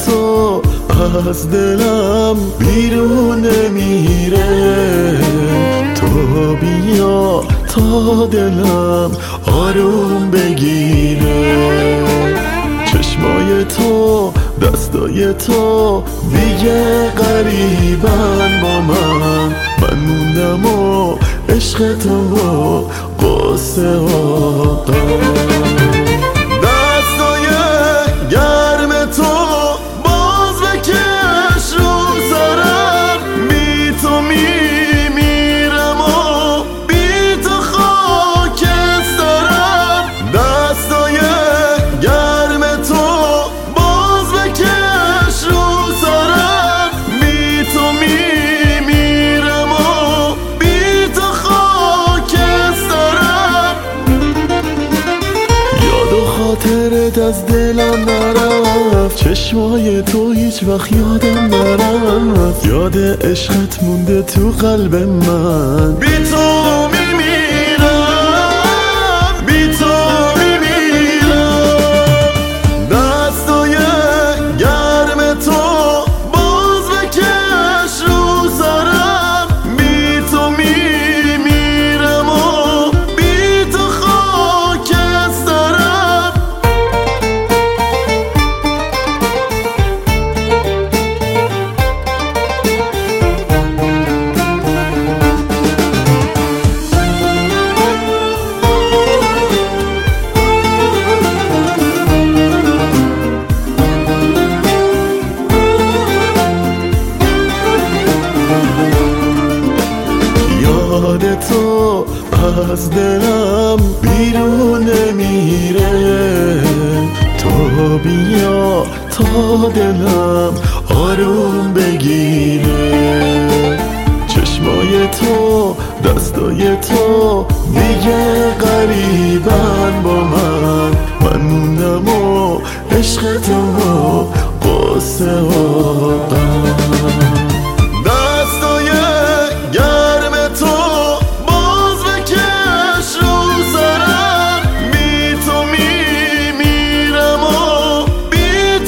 تو از دلم بیرون نمیره، تو بیا تا دلم آروم بگیره. چشمای تو دستای تو دیگه قریبن با من موندم و عشق تو و قصه آقا. دستای گرم تو باز بکش رو سرم، بی تو میمیرم و بی تو خاکسترم. دستای گرم تو باز بکش رو سرم، بی تو میمیرم و بی تو خاکسترم. یاد و خاطرت از دلم نرفت، چشمای تو هیچ وقت یادم نرفت. یاد عشقت مونده تو قلب من، بی تو میمیرم، بی تو میمیرم. دستای گرم تو باز بکش رو سرم، بی تو میمیرم و بی تو خاکسترم. یاد تو از دلم بیرون نمیره، تو بیا تا دلم آروم بگیره. چشمای تو دستای تو دیگه قریبن با من موندم و عشق تو و قصه آقا. دستای گرم تو باز بکش رو سرم، بی تو میمیرم و بی تو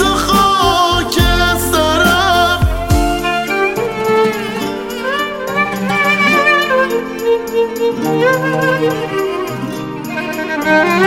خاکسترم.